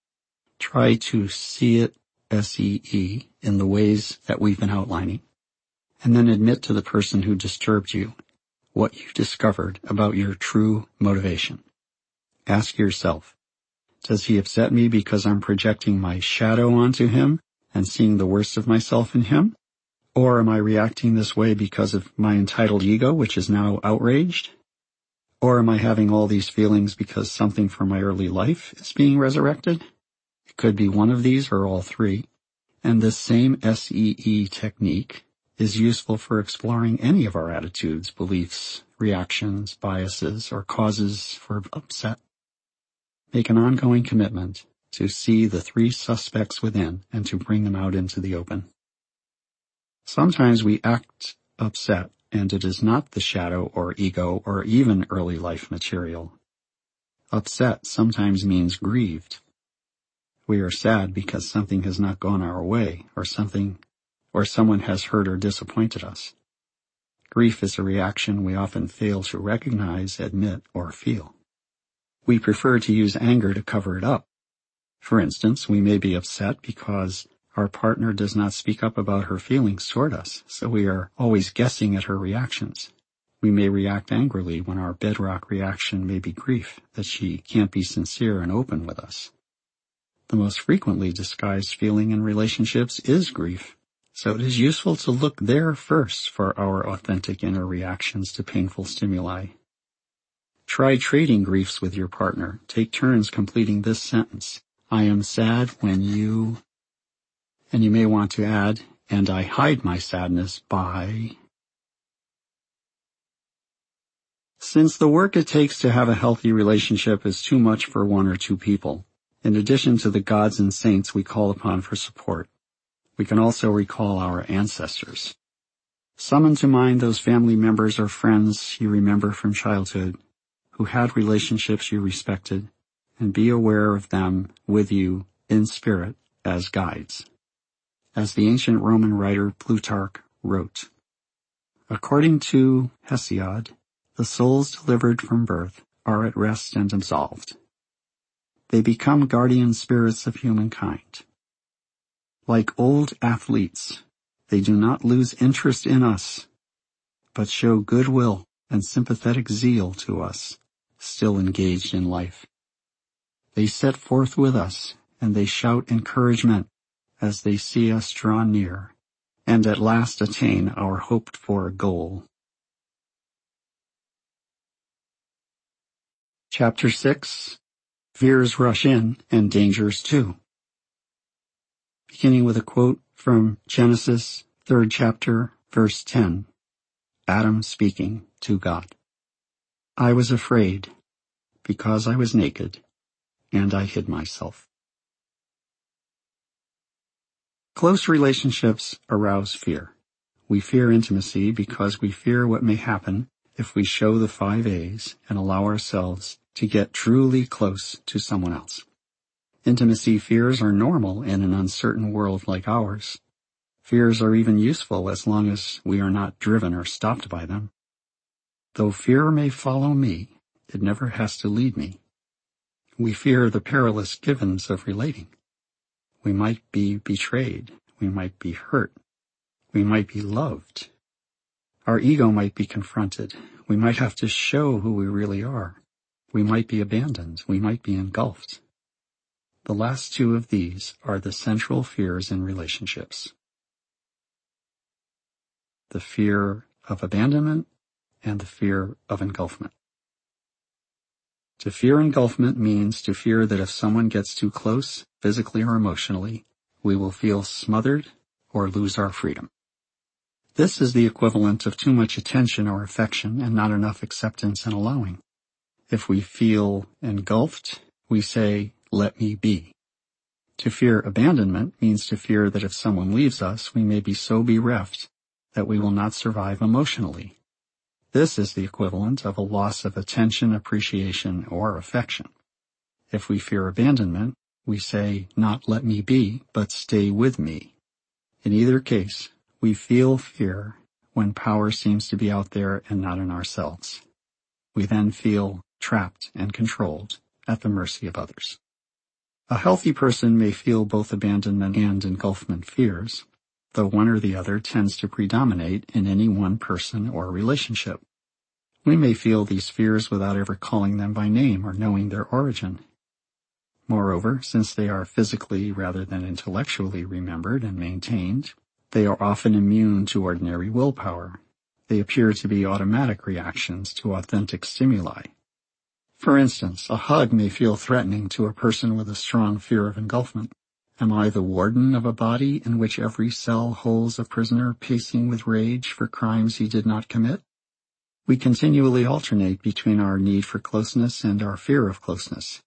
Try to see it, S-E-E, in the ways that we've been outlining, and then admit to the person who disturbed you what you discovered about your true motivation. Ask yourself, does he upset me because I'm projecting my shadow onto him and seeing the worst of myself in him? Or am I reacting this way because of my entitled ego, which is now outraged? Or am I having all these feelings because something from my early life is being resurrected? It could be one of these or all three, and this same S-E-E technique is useful for exploring any of our attitudes, beliefs, reactions, biases, or causes for upset. Make an ongoing commitment to see the three suspects within and to bring them out into the open. Sometimes we act upset, and it is not the shadow or ego or even early life material. Upset sometimes means grieved. We are sad because something has not gone our way, or someone has hurt or disappointed us. Grief is a reaction we often fail to recognize, admit, or feel. We prefer to use anger to cover it up. For instance, we may be upset because our partner does not speak up about her feelings toward us, so we are always guessing at her reactions. We may react angrily when our bedrock reaction may be grief, that she can't be sincere and open with us. The most frequently disguised feeling in relationships is grief, So it is useful to look there first for our authentic inner reactions to painful stimuli. Try trading griefs with your partner. Take turns completing this sentence. I am sad when you... And you may want to add, and I hide my sadness by... Since the work it takes to have a healthy relationship is too much for one or two people, in addition to the gods and saints we call upon for support, we can also recall our ancestors. Summon to mind those family members or friends you remember from childhood who had relationships you respected, and be aware of them with you in spirit as guides. As the ancient Roman writer Plutarch wrote, according to Hesiod, the souls delivered from birth are at rest and absolved. They become guardian spirits of humankind. Like old athletes, they do not lose interest in us, but show goodwill and sympathetic zeal to us, still engaged in life. They set forth with us, and they shout encouragement as they see us draw near, and at last attain our hoped-for goal. Chapter 6. Fears rush in, and dangers too. Beginning with a quote from Genesis, 3rd chapter, verse 10. Adam speaking to God. I was afraid, because I was naked, and I hid myself. Close relationships arouse fear. We fear intimacy because we fear what may happen if we show the 5 A's and allow ourselves to get truly close to someone else. Intimacy fears are normal in an uncertain world like ours. Fears are even useful as long as we are not driven or stopped by them. Though fear may follow me, it never has to lead me. We fear the perilous givens of relating. We might be betrayed. We might be hurt. We might be loved. Our ego might be confronted. We might have to show who we really are. We might be abandoned. We might be engulfed. The last 2 of these are the central fears in relationships. The fear of abandonment and the fear of engulfment. To fear engulfment means to fear that if someone gets too close, physically or emotionally, we will feel smothered or lose our freedom. This is the equivalent of too much attention or affection and not enough acceptance and allowing. If we feel engulfed, we say, let me be. To fear abandonment means to fear that if someone leaves us, we may be so bereft that we will not survive emotionally. This is the equivalent of a loss of attention, appreciation, or affection. If we fear abandonment, we say, not let me be, but stay with me. In either case, we feel fear when power seems to be out there and not in ourselves. We then feel trapped and controlled at the mercy of others. A healthy person may feel both abandonment and engulfment fears, though one or the other tends to predominate in any one person or relationship. We may feel these fears without ever calling them by name or knowing their origin. Moreover, since they are physically rather than intellectually remembered and maintained, they are often immune to ordinary willpower. They appear to be automatic reactions to authentic stimuli. For instance, a hug may feel threatening to a person with a strong fear of engulfment. Am I the warden of a body in which every cell holds a prisoner pacing with rage for crimes he did not commit? We continually alternate between our need for closeness and our fear of closeness.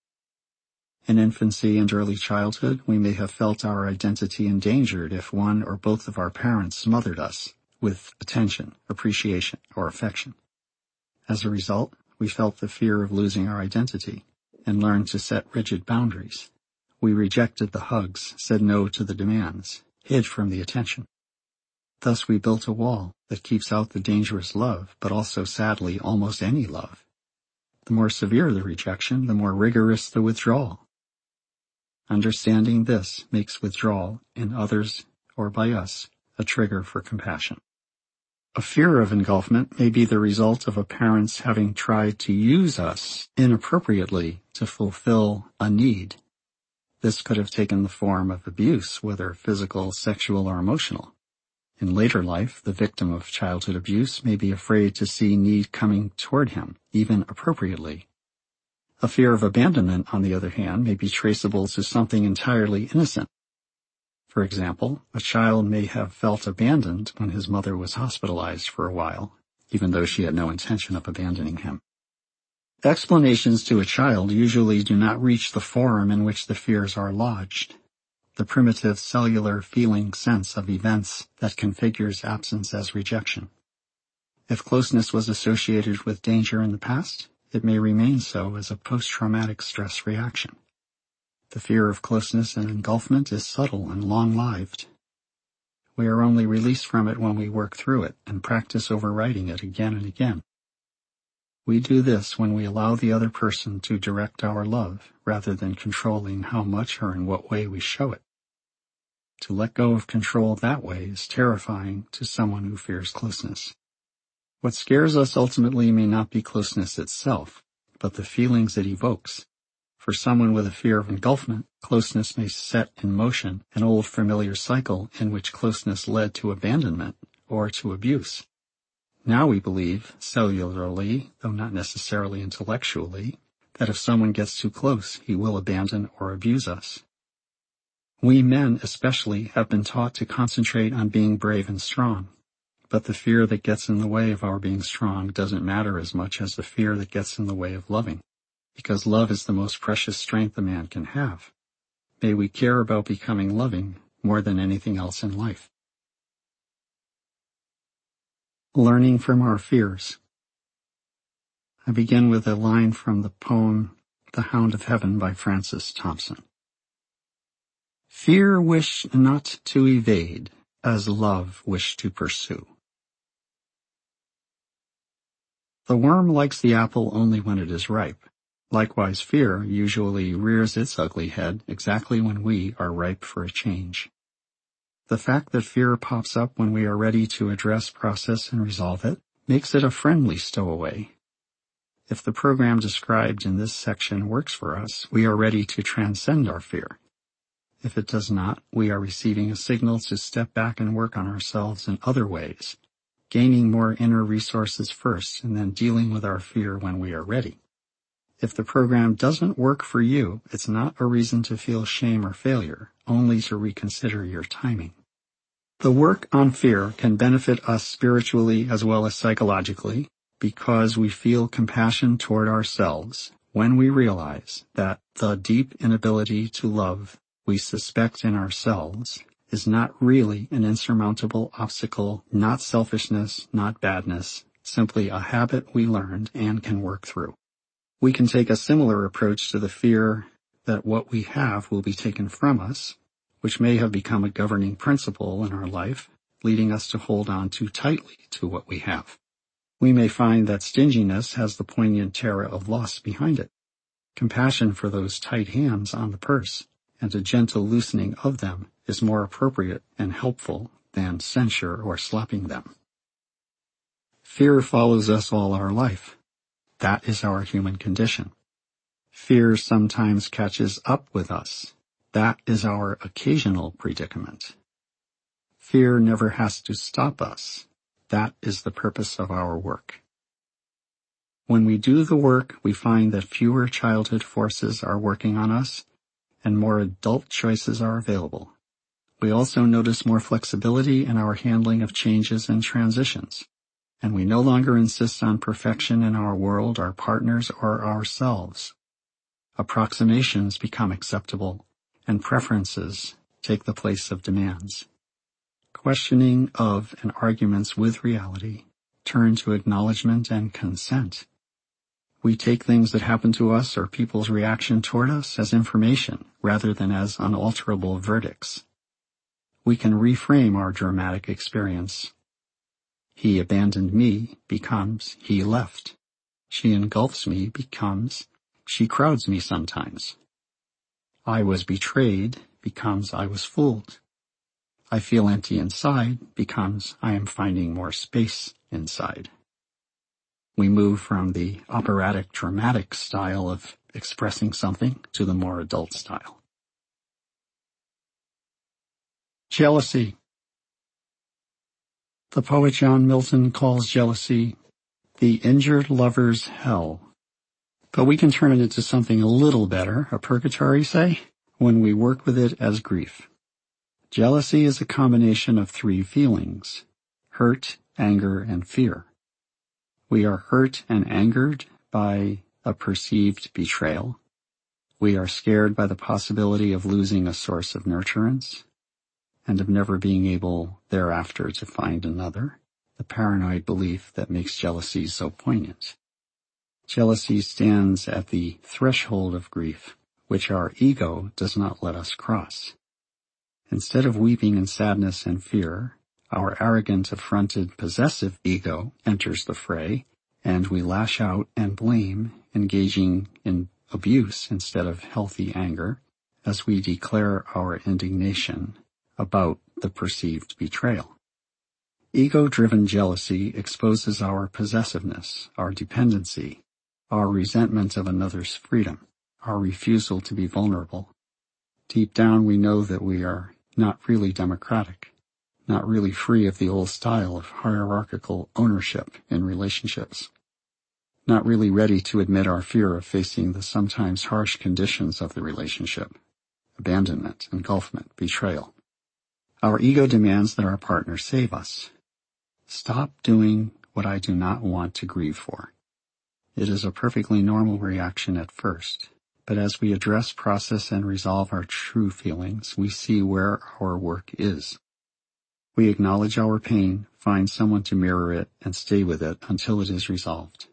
In infancy and early childhood, we may have felt our identity endangered if one or both of our parents smothered us with attention, appreciation, or affection. As a result, we felt the fear of losing our identity and learned to set rigid boundaries. We rejected the hugs, said no to the demands, hid from the attention. Thus we built a wall that keeps out the dangerous love, but also, sadly, almost any love. The more severe the rejection, the more rigorous the withdrawal. Understanding this makes withdrawal in others or by us a trigger for compassion. A fear of engulfment may be the result of a parent's having tried to use us inappropriately to fulfill a need. This could have taken the form of abuse, whether physical, sexual, or emotional. In later life, the victim of childhood abuse may be afraid to see need coming toward him, even appropriately. A fear of abandonment, on the other hand, may be traceable to something entirely innocent. For example, a child may have felt abandoned when his mother was hospitalized for a while, even though she had no intention of abandoning him. Explanations to a child usually do not reach the forum in which the fears are lodged, the primitive cellular feeling sense of events that configures absence as rejection. If closeness was associated with danger in the past, it may remain so as a post-traumatic stress reaction. The fear of closeness and engulfment is subtle and long-lived. We are only released from it when we work through it and practice overriding it again and again. We do this when we allow the other person to direct our love rather than controlling how much or in what way we show it. To let go of control that way is terrifying to someone who fears closeness. What scares us ultimately may not be closeness itself, but the feelings it evokes. For someone with a fear of engulfment, closeness may set in motion an old familiar cycle in which closeness led to abandonment or to abuse. Now we believe, cellularly, though not necessarily intellectually, that if someone gets too close, he will abandon or abuse us. We men especially have been taught to concentrate on being brave and strong, but the fear that gets in the way of our being strong doesn't matter as much as the fear that gets in the way of loving, because love is the most precious strength a man can have. May we care about becoming loving more than anything else in life. Learning from our fears. I begin with a line from the poem The Hound of Heaven by Francis Thompson. Fear wish not to evade, as love wish to pursue. The worm likes the apple only when it is ripe. Likewise, fear usually rears its ugly head exactly when we are ripe for a change. The fact that fear pops up when we are ready to address, process, and resolve it makes it a friendly stowaway. If the program described in this section works for us, we are ready to transcend our fear. If it does not, we are receiving a signal to step back and work on ourselves in other ways, gaining more inner resources first and then dealing with our fear when we are ready. If the program doesn't work for you, it's not a reason to feel shame or failure, only to reconsider your timing. The work on fear can benefit us spiritually as well as psychologically because we feel compassion toward ourselves when we realize that the deep inability to love we suspect in ourselves is not really an insurmountable obstacle, not selfishness, not badness, simply a habit we learned and can work through. We can take a similar approach to the fear that what we have will be taken from us, which may have become a governing principle in our life, leading us to hold on too tightly to what we have. We may find that stinginess has the poignant terror of loss behind it, compassion for those tight hands on the purse, and a gentle loosening of them is more appropriate and helpful than censure or slapping them. Fear follows us all our life. That is our human condition. Fear sometimes catches up with us. That is our occasional predicament. Fear never has to stop us. That is the purpose of our work. When we do the work, we find that fewer childhood forces are working on us and more adult choices are available. We also notice more flexibility in our handling of changes and transitions, and we no longer insist on perfection in our world, our partners, or ourselves. Approximations become acceptable, and preferences take the place of demands. Questioning of and arguments with reality turn to acknowledgement and consent. We take things that happen to us or people's reaction toward us as information rather than as unalterable verdicts. We can reframe our dramatic experience. He abandoned me becomes he left. She engulfs me becomes she crowds me sometimes. I was betrayed becomes I was fooled. I feel empty inside becomes I am finding more space inside. We move from the operatic dramatic style of expressing something to the more adult style. Jealousy. The poet John Milton calls jealousy the injured lover's hell. But we can turn it into something a little better, a purgatory, say, when we work with it as grief. Jealousy is a combination of three feelings: hurt, anger, and fear. We are hurt and angered by a perceived betrayal. We are scared by the possibility of losing a source of nurturance and of never being able thereafter to find another, the paranoid belief that makes jealousy so poignant. Jealousy stands at the threshold of grief, which our ego does not let us cross. Instead of weeping in sadness and fear, our arrogant, affronted, possessive ego enters the fray, and we lash out and blame, engaging in abuse instead of healthy anger, as we declare our indignation about the perceived betrayal. Ego-driven jealousy exposes our possessiveness, our dependency, our resentment of another's freedom, our refusal to be vulnerable. Deep down we know that we are not really democratic, not really free of the old style of hierarchical ownership in relationships, not really ready to admit our fear of facing the sometimes harsh conditions of the relationship: abandonment, engulfment, betrayal. Our ego demands that our partner save us. Stop doing what I do not want to grieve for. It is a perfectly normal reaction at first, but as we address, process, and resolve our true feelings, we see where our work is. We acknowledge our pain, find someone to mirror it, and stay with it until it is resolved.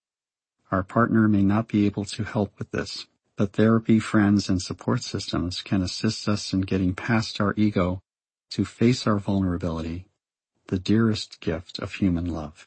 Our partner may not be able to help with this, but therapy, friends, and support systems can assist us in getting past our ego to face our vulnerability, the dearest gift of human love.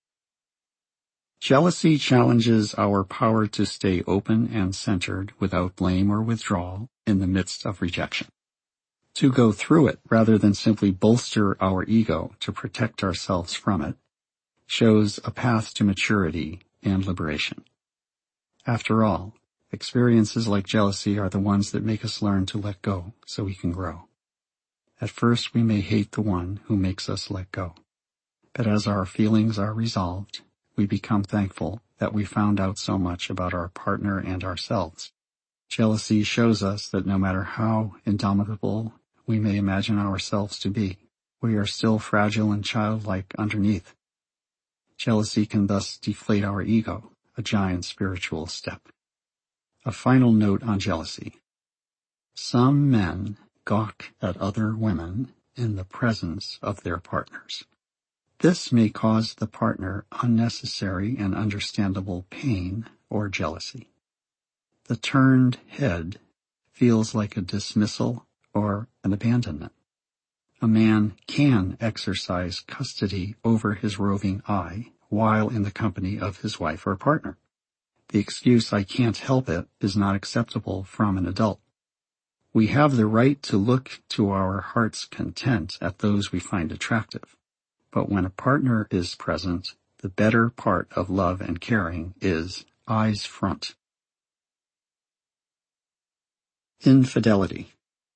Jealousy challenges our power to stay open and centered without blame or withdrawal in the midst of rejection. To go through it rather than simply bolster our ego to protect ourselves from it shows a path to maturity and liberation. After all, experiences like jealousy are the ones that make us learn to let go so we can grow. At first we may hate the one who makes us let go, but as our feelings are resolved, we become thankful that we found out so much about our partner and ourselves. Jealousy shows us that no matter how indomitable we may imagine ourselves to be, we are still fragile and childlike underneath. Jealousy can thus deflate our ego, a giant spiritual step. A final note on jealousy. Some men gawk at other women in the presence of their partners. This may cause the partner unnecessary and understandable pain or jealousy. The turned head feels like a dismissal or an abandonment. A man can exercise custody over his roving eye while in the company of his wife or partner. The excuse "I can't help it" is not acceptable from an adult. We have the right to look to our heart's content at those we find attractive. But when a partner is present, the better part of love and caring is eyes front. Infidelity.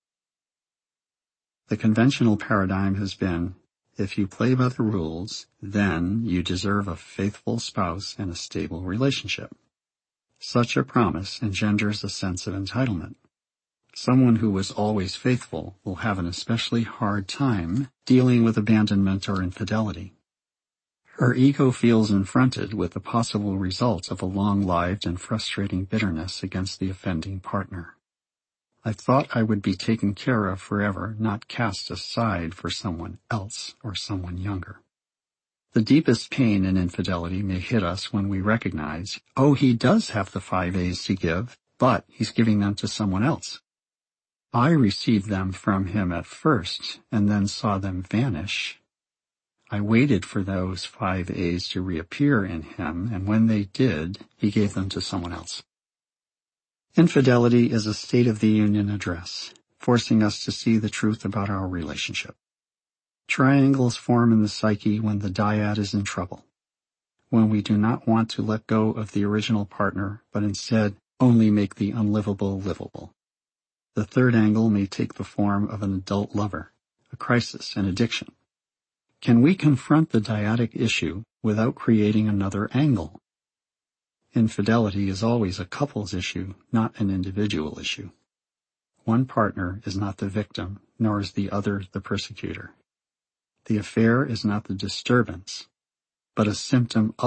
The conventional paradigm has been, if you play by the rules, then you deserve a faithful spouse and a stable relationship. Such a promise engenders a sense of entitlement. Someone who is always faithful will have an especially hard time dealing with abandonment or infidelity. Her ego feels confronted with the possible result of a long-lived and frustrating bitterness against the offending partner. I thought I would be taken care of forever, not cast aside for someone else or someone younger. The deepest pain in infidelity may hit us when we recognize, oh, he does have the 5 A's to give, but he's giving them to someone else. I received them from him at first and then saw them vanish. I waited for those 5 A's to reappear in him, and when they did, he gave them to someone else. Infidelity is a State of the Union address, forcing us to see the truth about our relationship. Triangles form in the psyche when the dyad is in trouble, when we do not want to let go of the original partner, but instead only make the unlivable livable. The third angle may take the form of an adult lover, a crisis, an addiction. Can we confront the dyadic issue without creating another angle? Infidelity is always a couple's issue, not an individual issue. One partner is not the victim, nor is the other the persecutor. The affair is not the disturbance, but a symptom